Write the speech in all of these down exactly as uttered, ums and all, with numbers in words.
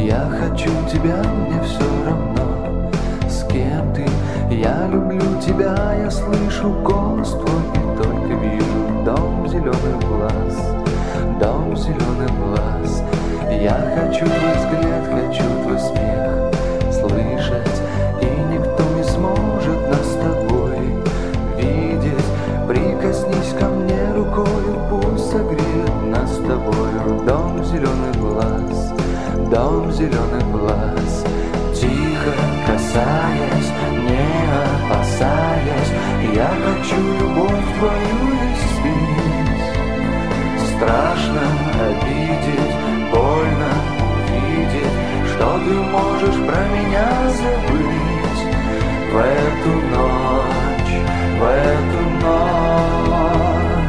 Я хочу тебя, мне все равно, с кем ты. Я люблю тебя, я слышу голос твой и только вижу дом зеленых глаз, дом зеленых глаз. Я хочу твой взгляд, хочу твой смех слышать, и никто не сможет нас с тобой видеть. Прикоснись ко мне рукою, пусть согреет нас с тобою дом зеленых глаз, дом зеленых глаз. Тихо касаясь, не опасаясь, я хочу любовь твою испить. Страшно обидеть, больно увидеть, что ты можешь про меня забыть. В эту ночь, в эту ночь.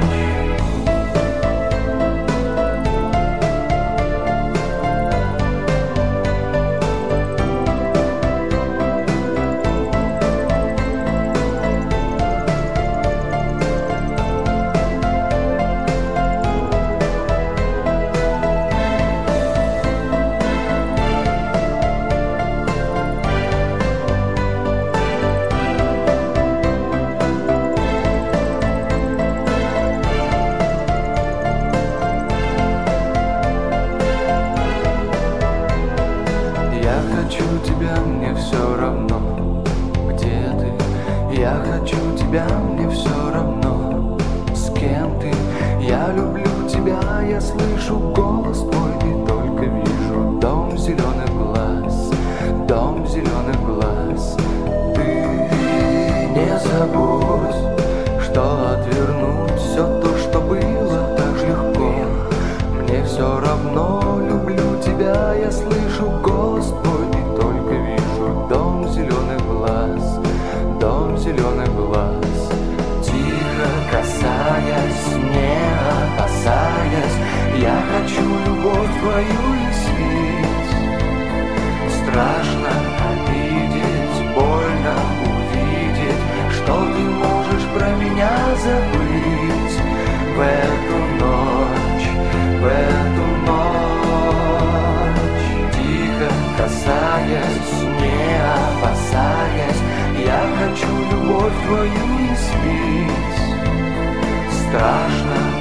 Я хочу тебя, мне все равно, где ты. Я хочу тебя, мне все равно, с кем ты. Я люблю тебя, я слышу голос твой и только вижу дом зеленых глаз, дом зеленых глаз. Ты не забудь, что отвернуть все то, что было так легко. Мне все равно, люблю тебя, я слышу голос твой. Дом зеленых глаз, дом зеленых глаз. Тихо касаясь, не опасаясь, я хочу любовь твою испить. Страшно обидеть, больно увидеть, что ты можешь про меня забыть. В эту ночь, в эту ночь. Тихо касаясь, не опасаясь, я хочу любовь твою испить. Страшно